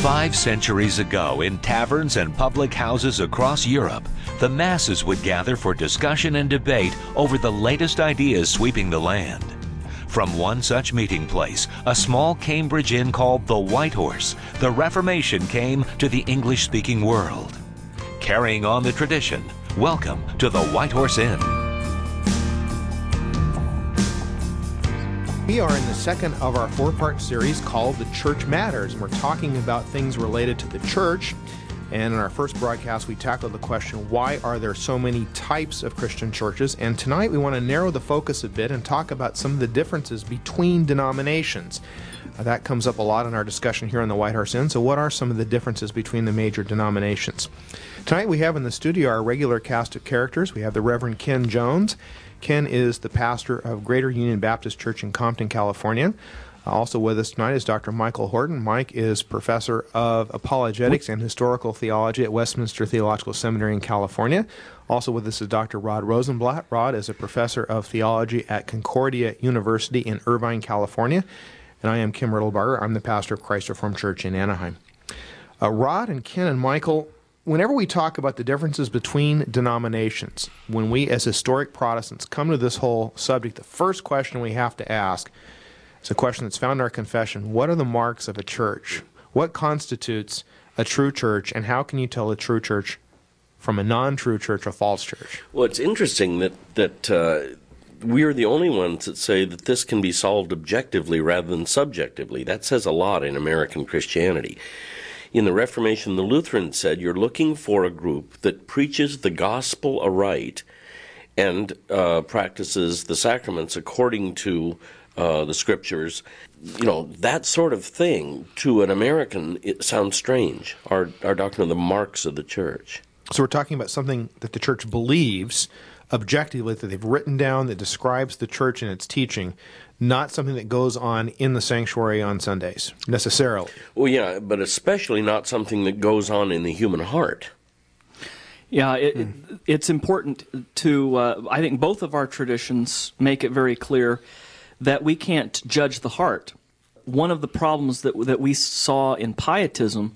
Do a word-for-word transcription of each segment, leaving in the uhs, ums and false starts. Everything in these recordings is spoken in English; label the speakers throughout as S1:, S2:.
S1: Five centuries ago, in taverns and public houses across Europe, the masses would gather for discussion and debate over the latest ideas sweeping the land. From one such meeting place, a small Cambridge inn called the White Horse, the Reformation came to the English-speaking world. Carrying on the tradition, welcome to the White Horse Inn.
S2: We are in the second of our four-part series called The Church Matters, and we're talking about things related to the church. And in our first broadcast, we tackled the question, why are there so many types of Christian churches? And tonight, we want to narrow the focus a bit and talk about some of the differences between denominations. Uh, that comes up a lot in our discussion here on the White Horse Inn. So what are some of the differences between the major denominations? Tonight, we have in the studio our regular cast of characters. We have the Reverend Ken Jones. Ken is the pastor of Greater Union Baptist Church in Compton, California. Uh, also with us tonight is Doctor Michael Horton. Mike is professor of apologetics and historical theology at Westminster Theological Seminary in California. Also with us is Doctor Rod Rosenblatt. Rod is a professor of theology at Concordia University in Irvine, California. And I am Kim Riddlebarger. I'm the pastor of Christ Reformed Church in Anaheim. Uh, Rod and Ken and Michael, whenever we talk about the differences between denominations, when we as historic Protestants come to this whole subject, the first question we have to ask is a question that's found in our confession. What are the marks of a church? What constitutes a true church, and how can you tell a true church from a non-true church, a false church?
S3: Well, it's interesting that, that uh, we are the only ones that say that this can be solved objectively rather than subjectively. That says a lot in American Christianity. In the Reformation, the Lutherans said you're looking for a group that preaches the gospel aright and uh, practices the sacraments according to uh, the scriptures. You know, that sort of thing to an American, it sounds strange, our, our doctrine of the marks of the church.
S2: So we're talking about something that the church believes objectively, that they've written down, that describes the church and its teaching, not something that goes on in the sanctuary on Sundays, necessarily.
S3: Well, yeah, but especially not something that goes on in the human heart.
S4: Yeah, it, it, it's important to, uh, I think both of our traditions make it very clear that we can't judge the heart. One of the problems that that we saw in pietism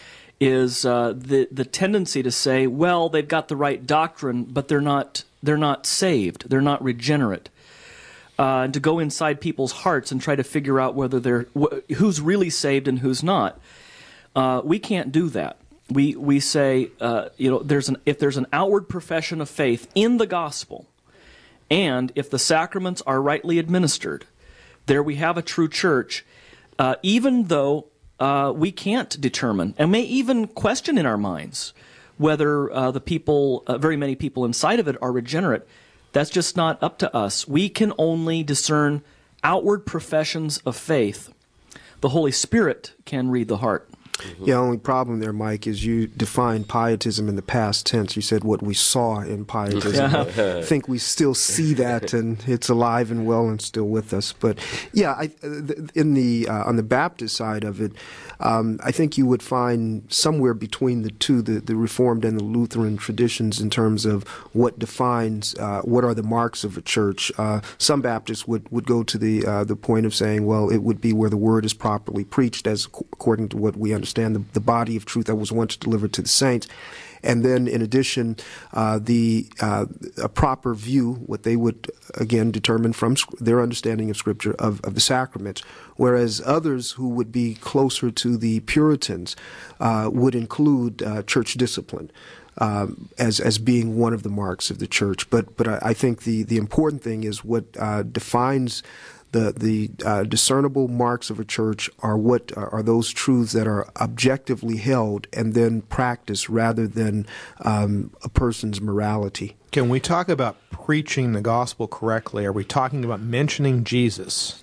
S4: is uh, the the tendency to say, well, they've got the right doctrine, but they're not they're not saved, they're not regenerate. Uh, and to go inside people's hearts and try to figure out whether they're wh- who's really saved and who's not. Uh, we can't do that. We we say uh, you know there's an if there's an outward profession of faith in the gospel, and if the sacraments are rightly administered, there we have a true church. Uh, even though uh, we can't determine and may even question in our minds whether uh, the people, uh, very many people inside of it, are regenerate. That's just not up to us. We can only discern outward professions of faith. The Holy Spirit can read the heart.
S5: Mm-hmm. Yeah, only problem there, Mike, is you defined pietism in the past tense. You said what we saw in pietism. I think we still see that, and it's alive and well and still with us. But yeah, I, in the uh, on the Baptist side of it, um, I think you would find somewhere between the two, the, the Reformed and the Lutheran traditions, in terms of what defines uh, what are the marks of a church. Uh, some Baptists would, would go to the uh, the point of saying, well, it would be where the word is properly preached, as according to what we understand. Understand the, the body of truth that was once delivered to the saints. And then, in addition, uh, the uh, a proper view, what they would, again, determine from their understanding of Scripture, of, of the sacraments, whereas others who would be closer to the Puritans uh, would include uh, church discipline um, as as being one of the marks of the church. But but I, I think the, the important thing is what uh, defines The the uh, discernible marks of a church are what are those truths that are objectively held and then practiced rather than um, a person's morality.
S2: Can we talk about preaching the gospel correctly? Are we talking about mentioning Jesus?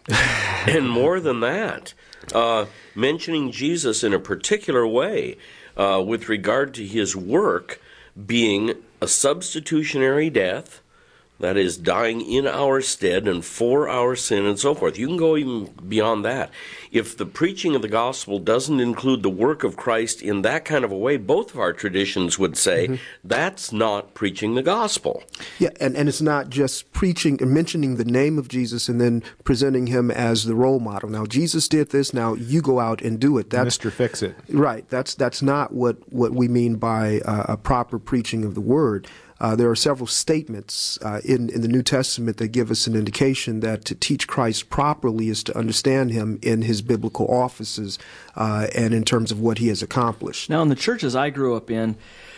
S3: And more than that, uh, mentioning Jesus in a particular way uh, with regard to his work being a substitutionary death, That is, dying in our stead and for our sin and so forth. You can go even beyond that. If the preaching of the gospel doesn't include the work of Christ in that kind of a way, both of our traditions would say mm-hmm. that's not preaching the gospel.
S5: Yeah, and, and it's not just preaching and mentioning the name of Jesus and then presenting him as the role model. Now, Jesus did this, now you go out and do it. That's
S2: Mister Fix-It.
S5: Right. That's that's not what, what we mean by uh, a proper preaching of the word. Uh, there are several statements uh, in, in the New Testament that give us an indication that to teach Christ properly is to understand him in his biblical offices uh, and in terms of what he has accomplished.
S4: Now, in the churches I grew up in,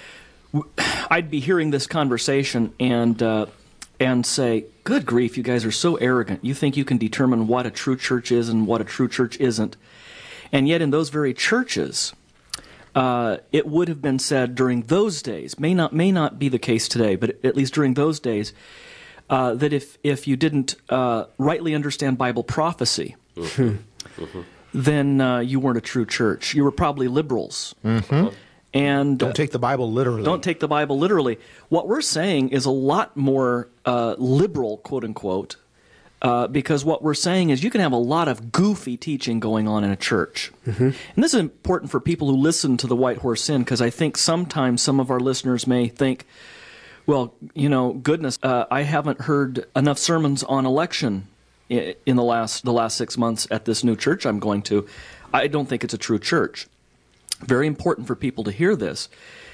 S4: I'd be hearing this conversation and uh, and say, good grief, you guys are so arrogant. You think you can determine what a true church is and what a true church isn't. And yet in those very churches, Uh, it would have been said during those days, may not may not be the case today, but at least during those days, uh, that if, if you didn't uh, rightly understand Bible prophecy, mm-hmm. Mm-hmm. then uh, you weren't a true church. You were probably liberals.
S2: Mm-hmm.
S4: And
S2: don't take the Bible literally.
S4: Don't take the Bible literally. What we're saying is a lot more uh, liberal, quote unquote, Uh, because what we're saying is you can have a lot of goofy teaching going on in a church. Mm-hmm. And this is important for people who listen to the White Horse Inn, because I think sometimes some of our listeners may think, well, you know, goodness, uh, I haven't heard enough sermons on election in, in the last the last six months at this new church I'm going to. I don't think it's a true church. Very important for people to hear this.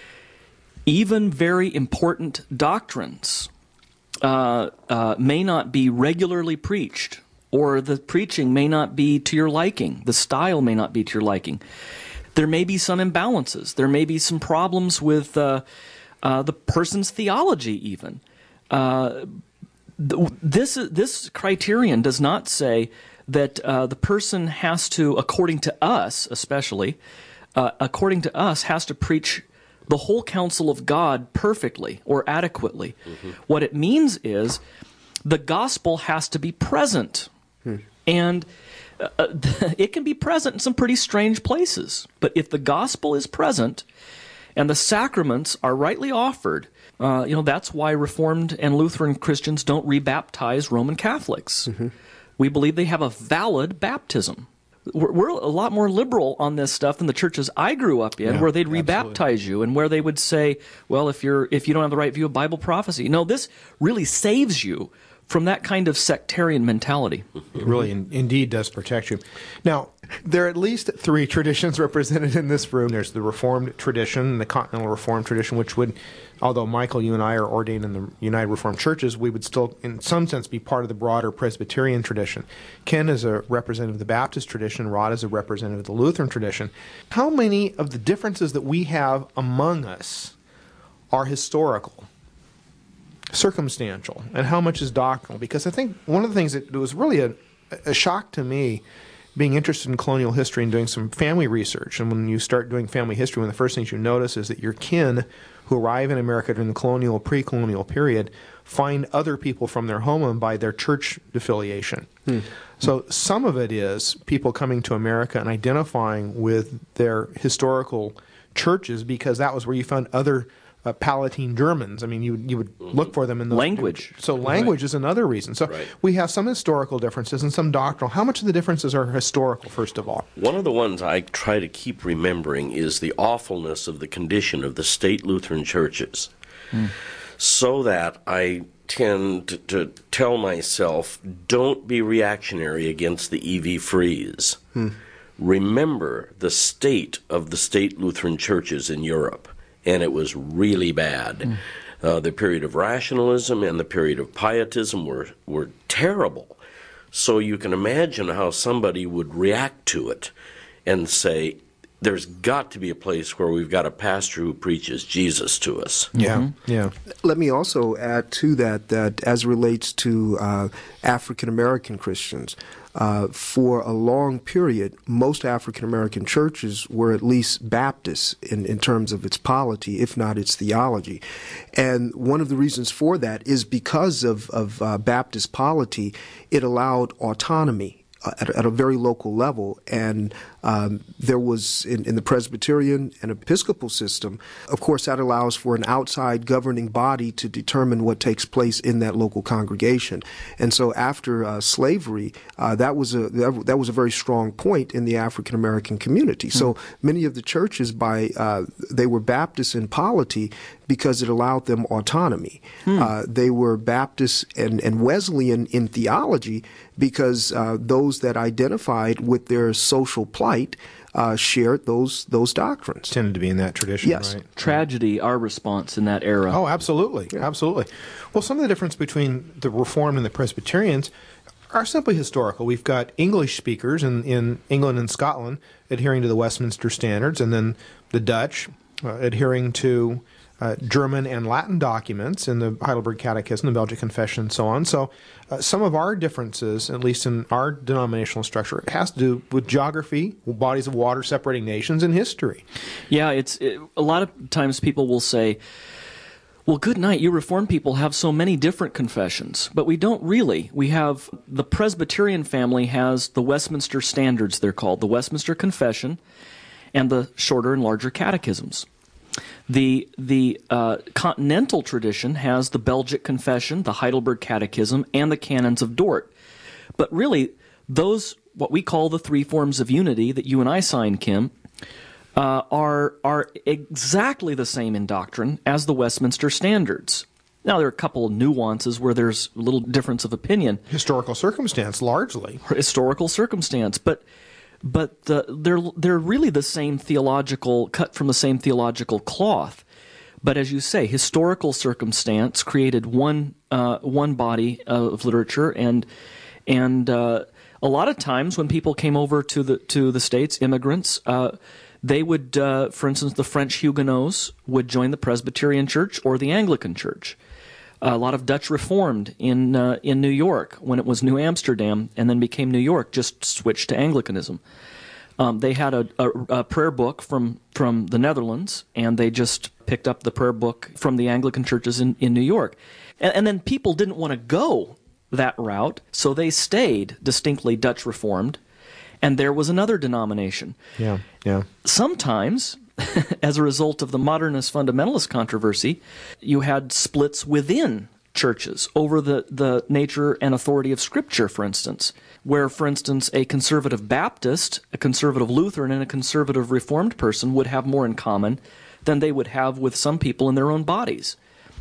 S4: Even very important doctrines Uh, uh, may not be regularly preached, or the preaching may not be to your liking. The style may not be to your liking. There may be some imbalances. There may be some problems with uh, uh, the person's theology even. Uh, th- this, this criterion does not say that uh, the person has to, according to us especially, uh, according to us, has to preach the whole counsel of God perfectly or adequately. Mm-hmm. What it means is the gospel has to be present. Hmm. And uh, it can be present in some pretty strange places. But if the gospel is present and the sacraments are rightly offered, uh, you know, that's why Reformed and Lutheran Christians don't rebaptize Roman Catholics. Mm-hmm. We believe they have a valid baptism. We're, we're a lot more liberal on this stuff than the churches I grew up in, yeah, where they'd rebaptize absolutely. you and where they would say, well, if you're if you don't have the right view of Bible prophecy. No, this really saves you from that kind of sectarian mentality.
S2: It really in, indeed does protect you. Now, there are at least three traditions represented in this room. There's the Reformed tradition, the Continental Reformed tradition, which would, although Michael, you and I are ordained in the United Reformed Churches, we would still, in some sense, be part of the broader Presbyterian tradition. Ken is a representative of the Baptist tradition. Rod is a representative of the Lutheran tradition. How many of the differences that we have among us are historical, circumstantial, and how much is doctrinal? Because I think one of the things that was really a, a shock to me, being interested in colonial history and doing some family research, and when you start doing family history, one of the first things you notice is that your kin who arrive in America during the colonial, pre-colonial period find other people from their homeland by their church affiliation. Hmm. So some of it is people coming to America and identifying with their historical churches because that was where you found other Uh, Palatine Germans. I mean, you you would look for them in those
S4: language.
S2: So language right. is another reason. So right. we have some historical differences and some doctrinal. How much of the differences are historical, first of all?
S3: One of the ones I try to keep remembering is the awfulness of the condition of the state Lutheran churches, mm. so that I tend to, to tell myself, don't be reactionary against the E V freeze. Mm. Remember the state of the state Lutheran churches in Europe. And it was really bad. Mm. Uh, the period of rationalism and the period of pietism were, were terrible. So you can imagine how somebody would react to it and say, there's got to be a place where we've got a pastor who preaches Jesus to us.
S2: Yeah, mm-hmm. yeah.
S5: Let me also add to that that as relates to uh, African American Christians, uh, for a long period, most African American churches were at least Baptist in, in terms of its polity, if not its theology. And one of the reasons for that is because of, of uh, Baptist polity, it allowed autonomy at, at a very local level. And um, there was, in, in the Presbyterian and Episcopal system, of course, that allows for an outside governing body to determine what takes place in that local congregation. And so after uh, slavery, uh, that was a that, that was a very strong point in the African American community. Mm-hmm. So many of the churches, by uh, they were Baptist in polity because it allowed them autonomy. Hmm. Uh, they were Baptist and, and Wesleyan in theology because uh, those that identified with their social plight uh, shared those those doctrines.
S2: Tended to be in that tradition,
S5: yes.
S2: right?
S4: Tragedy, our response in that era.
S2: Oh, absolutely, yeah. absolutely. Well, some of the difference between the Reformed and the Presbyterians are simply historical. We've got English speakers in, in England and Scotland adhering to the Westminster Standards, and then the Dutch uh, adhering to Uh, German and Latin documents in the Heidelberg Catechism, the Belgic Confession, and so on. So uh, some of our differences, at least in our denominational structure, has to do with geography, bodies of water separating nations, and history.
S4: Yeah, it's it, a lot of times people will say, well, good night, you Reformed people have so many different confessions. But we don't really. We have, the Presbyterian family has the Westminster Standards, they're called, the Westminster Confession, and the shorter and larger catechisms. The the uh, continental tradition has the Belgic Confession, the Heidelberg Catechism, and the Canons of Dort. But really, those, what we call the three forms of unity that you and I signed, Kim, uh, are, are exactly the same in doctrine as the Westminster Standards. Now, there are a couple of nuances where there's a little difference of opinion.
S2: Historical circumstance, largely.
S4: Historical circumstance, but... But the, they're they're really the same theological, cut from the same theological cloth. But as you say, historical circumstance created one uh, one body of literature, and and uh, a lot of times when people came over to the to the States, immigrants, uh, they would, uh, for instance, the French Huguenots would join the Presbyterian Church or the Anglican Church. A lot of Dutch Reformed in uh, in New York, when it was New Amsterdam and then became New York, just switched to Anglicanism. Um, they had a, a, a prayer book from, from the Netherlands, and they just picked up the prayer book from the Anglican churches in, in New York. And, and then people didn't want to go that route, so they stayed distinctly Dutch Reformed, and there was another denomination.
S2: Yeah, yeah.
S4: Sometimes, as a result of the modernist fundamentalist controversy, you had splits within churches over the, the nature and authority of Scripture, for instance, where, for instance, a conservative Baptist, a conservative Lutheran, and a conservative Reformed person would have more in common than they would have with some people in their own bodies.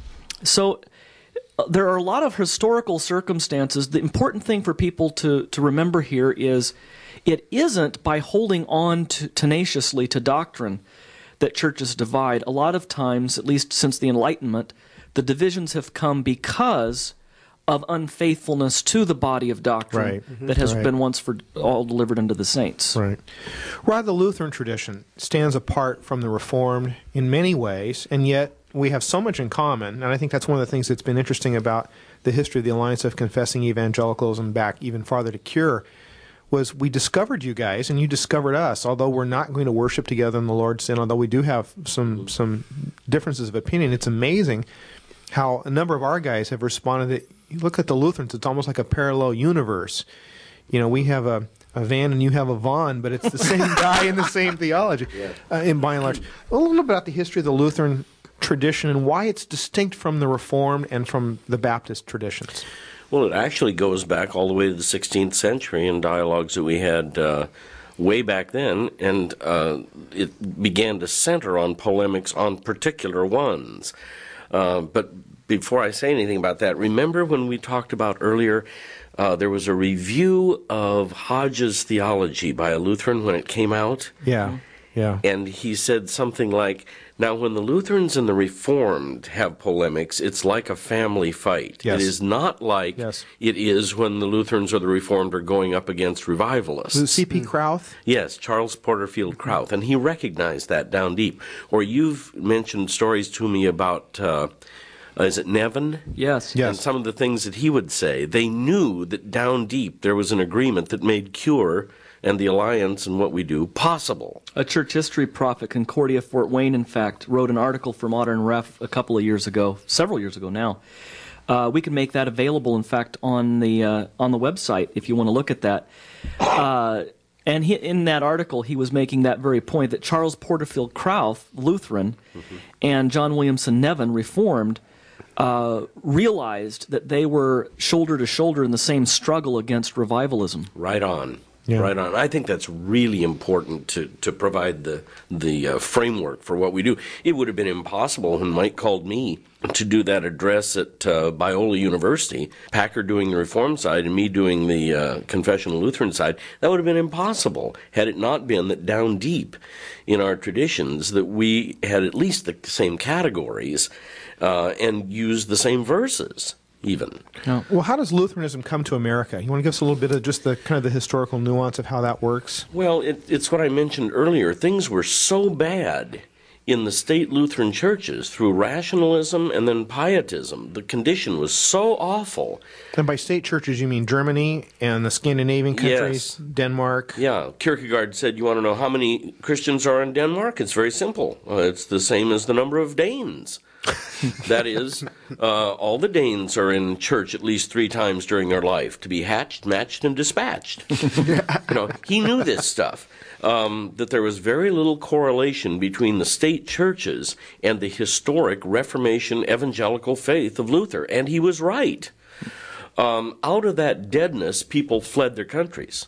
S4: So uh, there are a lot of historical circumstances. The important thing for people to, to remember here is it isn't by holding on to, tenaciously to doctrine that churches divide. A lot of times, at least since the Enlightenment, the divisions have come because of unfaithfulness to the body of doctrine
S2: right. mm-hmm.
S4: that has
S2: right.
S4: been once for all delivered unto the saints.
S2: Right. Rather, the Lutheran tradition stands apart from the Reformed in many ways, and yet we have so much in common, and I think that's one of the things that's been interesting about the history of the Alliance of Confessing Evangelicalism back even farther to Cure, was we discovered you guys, and you discovered us. Although we're not going to worship together in the Lord's Sin, although we do have some some differences of opinion, it's amazing how a number of our guys have responded that, you look at the Lutherans, it's almost like a parallel universe. You know, we have a, a Van and you have a Vaughn, but it's the same guy and the same theology, yeah. uh, in by and large. A little bit about the history of the Lutheran tradition and why it's distinct from the Reformed and from the Baptist traditions.
S3: Well, it actually goes back all the way to the sixteenth century in dialogues that we had uh, way back then, and uh, it began to center on polemics on particular ones. Uh, but before I say anything about that, remember when we talked about earlier, uh, there was a review of Hodge's theology by a Lutheran when it came out?
S2: Yeah, yeah.
S3: And he said something like, now when the Lutherans and the Reformed have polemics, it's like a family fight.
S2: Yes.
S3: It is not like
S2: yes.
S3: it is when the Lutherans or the Reformed are going up against revivalists.
S2: C P Krauth?
S3: Yes, Charles Porterfield Krauth, and he recognized that down deep. Or you've mentioned stories to me about, uh, uh, is it Nevin?
S4: Yes.
S2: yes.
S3: And some of the things that he would say. They knew that down deep there was an agreement that made Cure and the Alliance and what we do possible.
S4: A church history prophet, Concordia Fort Wayne, in fact, wrote an article for Modern Ref a couple of years ago, several years ago now, Uh, we can make that available, in fact, on the uh, on the website if you want to look at that. Uh, and he, in that article, he was making that very point that Charles Porterfield Krauth, Lutheran, mm-hmm. and John Williamson Nevin, Reformed, uh, realized that they were shoulder to shoulder in the same struggle against revivalism.
S3: Right on.
S2: Yeah.
S3: Right on. I think that's really important to, to provide the the uh, framework for what we do. It would have been impossible when Mike called me to do that address at uh, Biola University, Packer doing the Reform side and me doing the uh, Confessional Lutheran side. That would have been impossible had it not been that down deep in our traditions that we had at least the same categories uh, and used the same verses. Even.
S2: No. Well, how does Lutheranism come to America? You want to give us a little bit of just the kind of the historical nuance of how that works?
S3: Well, it, it's what I mentioned earlier. Things were so bad in the state Lutheran churches through rationalism and then pietism. The condition was so awful.
S2: And by state churches, you mean Germany and the Scandinavian countries,
S3: Yes.
S2: Denmark?
S3: Yeah. Kierkegaard said, you want to know how many Christians are in Denmark? It's very simple. Uh, it's the same as the number of Danes. That is, uh, all the Danes are in church at least three times during their life to be hatched, matched, and dispatched. You know, he knew this stuff, um, that there was very little correlation between the state churches and the historic Reformation evangelical faith of Luther, and he was right. Um, out of that deadness, people fled their countries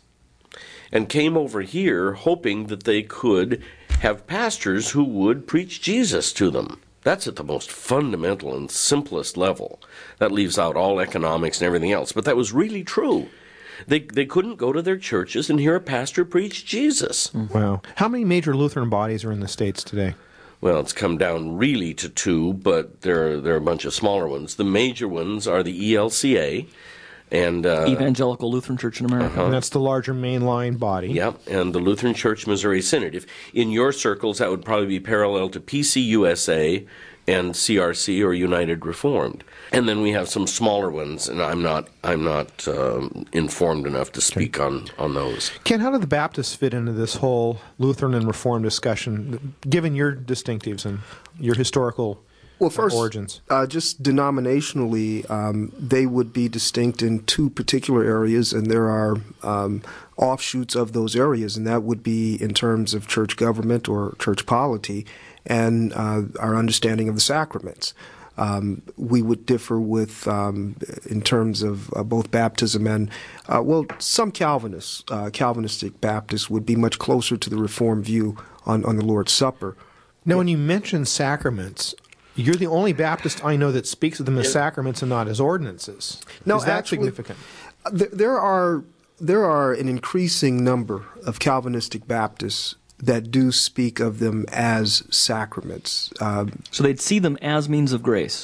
S3: and came over here hoping that they could have pastors who would preach Jesus to them. That's at the most fundamental and simplest level. That leaves out all economics and everything else. But that was really true. They they couldn't go to their churches and hear a pastor preach Jesus.
S2: Wow. How many major Lutheran bodies are in the States today?
S3: Well, it's come down really to two, but there are, there are a bunch of smaller ones. The major ones are the E L C A, and uh,
S4: Evangelical Lutheran Church in America.
S2: Uh-huh. And that's the larger mainline body.
S3: Yeah, and the Lutheran Church Missouri Synod. If in your circles, that would probably be parallel to P C U S A and C R C, or United Reformed. And then we have some smaller ones, and I'm not I'm not um, informed enough to speak okay. on, on those.
S2: Ken, how do the Baptists fit into this whole Lutheran and Reformed discussion, given your distinctives and your historical
S5: Well, first,
S2: origins?
S5: Uh, just denominationally, um, they would be distinct in two particular areas, and there are um, offshoots of those areas, and that would be in terms of church government or church polity and uh, our understanding of the sacraments. Um, we would differ with, um, in terms of uh, both baptism and, uh, well, some Calvinists, uh, Calvinistic Baptists would be much closer to the Reformed view on, on the Lord's Supper.
S2: Now, when you mention sacraments, you're the only Baptist I know that speaks of them as sacraments and not as ordinances.
S5: No,
S2: Is that
S5: actually,
S2: significant?
S5: There, there are there are an increasing number of Calvinistic Baptists that do speak of them as sacraments. Uh,
S4: so they'd see them as means of grace.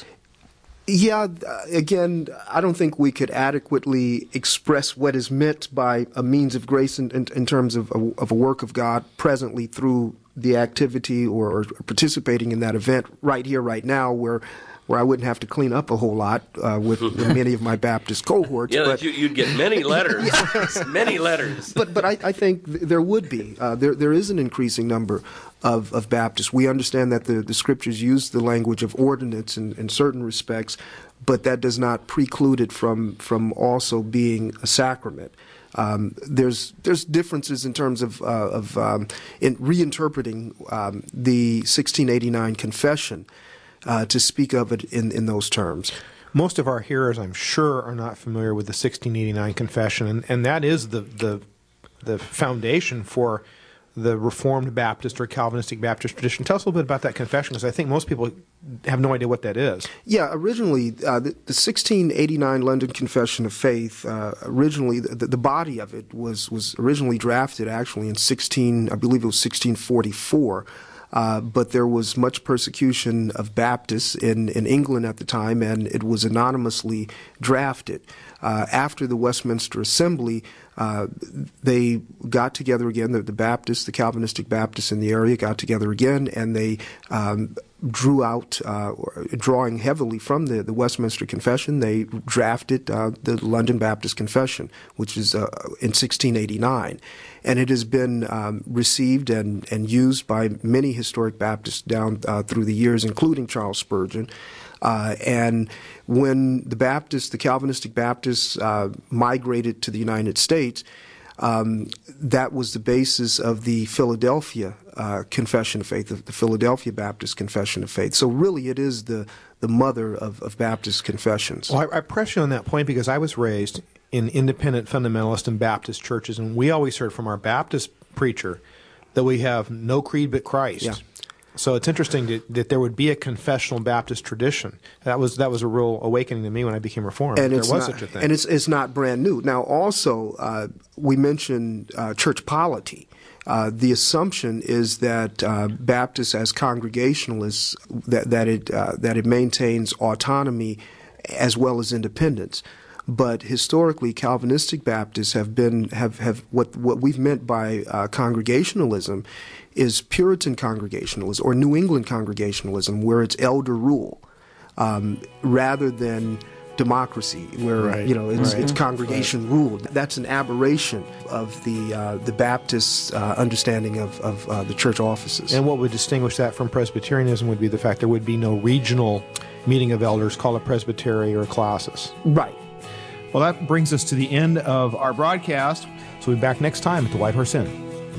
S5: Yeah, again, I don't think we could adequately express what is meant by a means of grace in, in, in terms of a, of a work of God presently through the activity or, or participating in that event right here, right now, where where I wouldn't have to clean up a whole lot uh, with, with many of my Baptist cohorts.
S3: Yeah,
S5: but,
S3: you, you'd get many letters, yes. many letters.
S5: But but I, I think th- there would be. Uh, there there is an increasing number of, of Baptists. We understand that the, the Scriptures use the language of ordinance in, in certain respects, but that does not preclude it from, from also being a sacrament. Um, there's there's differences in terms of uh, of um, in reinterpreting um, the sixteen eighty-nine Confession uh, to speak of it in, in those terms.
S2: Most of our hearers, I'm sure, are not familiar with the sixteen eighty-nine Confession, and, and that is the, the the foundation for the Reformed Baptist or Calvinistic Baptist tradition. Tell us a little bit about that confession, because I think most people have no idea what that is.
S5: Yeah, originally, uh, the, the sixteen eighty-nine London Confession of Faith, uh, originally, the, the body of it was, was originally drafted actually in sixteen, I believe it was sixteen forty-four. Uh, but there was much persecution of Baptists in, in England at the time, and it was anonymously drafted. Uh, after the Westminster Assembly, uh, they got together again, the, the Baptists, the Calvinistic Baptists in the area got together again, and they um, drew out, uh, drawing heavily from the, the Westminster Confession, they drafted uh, the London Baptist Confession, which is uh, in sixteen eighty-nine. And it has been um, received and, and used by many historic Baptists down uh, through the years, including Charles Spurgeon. Uh, and when the Baptists, the Calvinistic Baptists, uh, migrated to the United States, um, that was the basis of the Philadelphia uh, Confession of Faith, the, the Philadelphia Baptist Confession of Faith. So really it is the, the mother of, of Baptist confessions.
S2: Well, I, I press you on that point because I was raised in independent fundamentalist and Baptist churches, and we always heard from our Baptist preacher that we have no creed but Christ.
S5: Yeah.
S2: So it's interesting to, that there would be a confessional Baptist tradition. That was that was a real awakening to me when I became Reformed.
S5: And
S2: there
S5: it's
S2: was
S5: not,
S2: such a thing.
S5: And it's it's not brand new. Now, also, uh, we mentioned uh, church polity. Uh, the assumption is that uh, Baptists, as Congregationalists, that that it uh, that it maintains autonomy as well as independence. But historically, Calvinistic Baptists have been have, have what what we've meant by uh, Congregationalism is Puritan Congregationalism or New England Congregationalism, where it's elder rule um, rather than democracy, where
S2: right.
S5: you know it's,
S2: right.
S5: it's congregation right. ruled. That's an aberration of the uh, the Baptist uh, understanding of of uh, the church offices.
S2: And what would distinguish that from Presbyterianism would be the fact there would be no regional meeting of elders called a presbytery or a classis.
S5: Right.
S2: Well, that brings us to the end of our broadcast. So we'll be back next time at the White Horse Inn.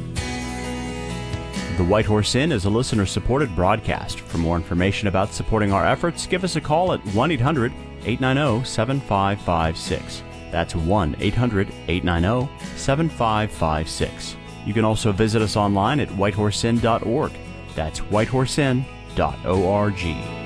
S6: The White Horse Inn is a listener-supported broadcast. For more information about supporting our efforts, give us a call at one eight hundred eight nine zero seven five five six. That's one eight hundred eight nine zero seven five five six. You can also visit us online at white horse inn dot org. That's white horse inn dot org.